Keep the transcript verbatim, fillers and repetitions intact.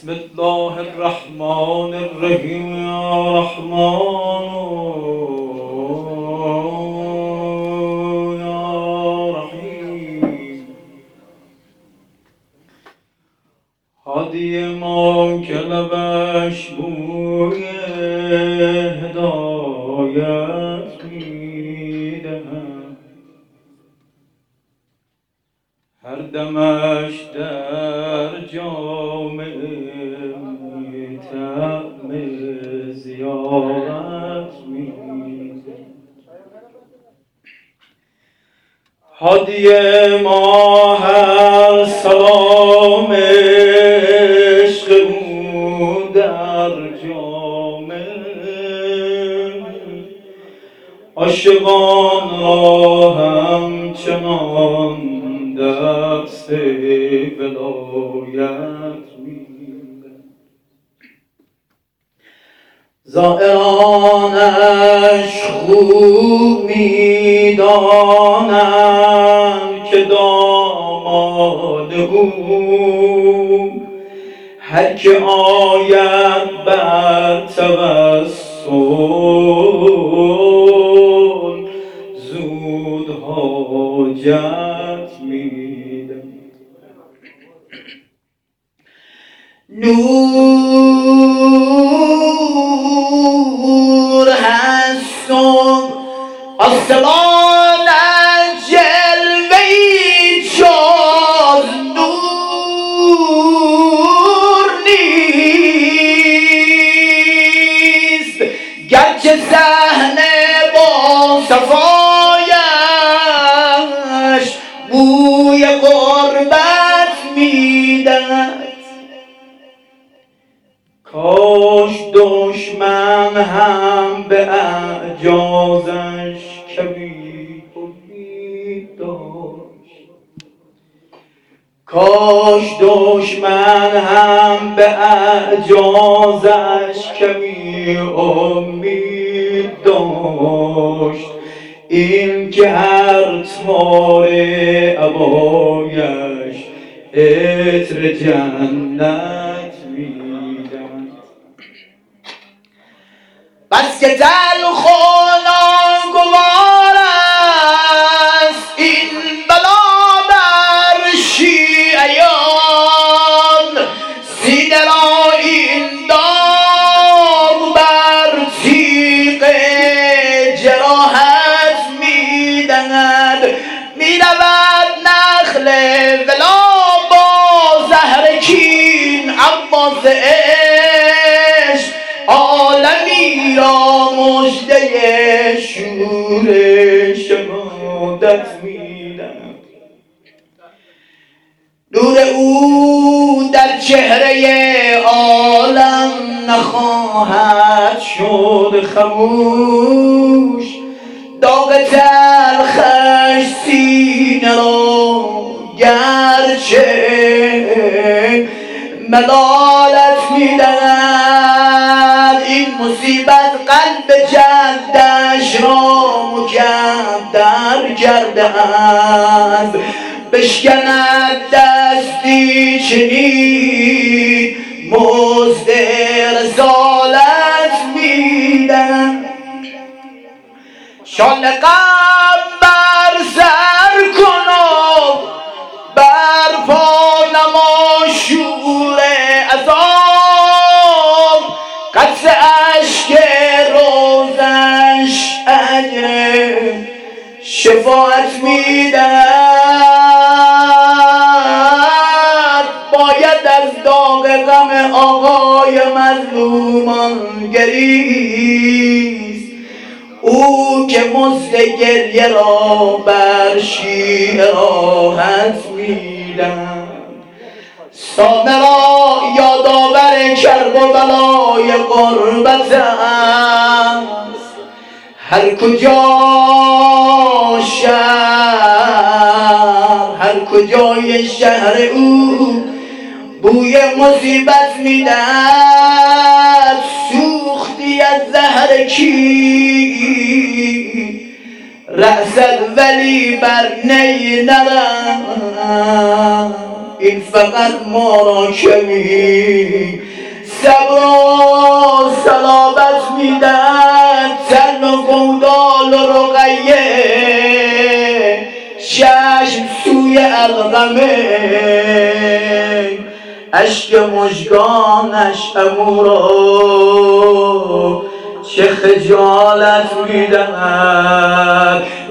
بسم الله الرحمن الرحیم یا رحمان یا رحیم. هادی ما که لبش بوی هدایت میدهد، هر دمش در جامعه طعم زیارت میده. هادی ما هر سلام عشق او در جامعه، عاشقان را همچنان دست ولایت میده. زائرانش خوب میدانند که داماد او هر که آید بر توسل زود حاجت میده. نور هست و آسمان جلوه‌ای جز نور نیست، گرچه صحنه با صفایش بوی غربت میدهد. کاش دشمن هم به اعجازش کمی امید داشت، کاش دشمن هم به اعجازش کمی امید داشت. این که هر تار عبایش عطر جنت میدهد. بس که تلخ و ناگوار است این بلا بر شیعیان، سینه را این داغ بر تیغ جراحت میدهد. میرود نخل ولا با زهر کین، اما ز عشق عالمی را مژده شور شهادت میدهد. نور او در چهره عالم نخواهد شد خموش، داغ تلخش سینه را گرچه ملالت میدهد. این مصیبت قلب جدش را مکدر کرده است، بشکند دستی چنین مزد رسالت میدهد. شال غم بر سر کن و بر پا نما شور عذاب، قطر اشک روزش اجر شفاعت میدهد. باید از داغ غم آقای مظلومان گریست، او که مزد گریه را بر شیعه راحت میدهد. سامرا یادآور کرب و بلای غربت است، هر کجا شهر هر کجای شهر او بوی مصیبت میدهد. سوختی از زهر کی رأست ولی بر نی نرم، این فقط ما را کمی صبر و صلابت میدن تن و گودال و رقیه چشم سوی ارغمه اشک مژگانش امورا چه خجالت میدهد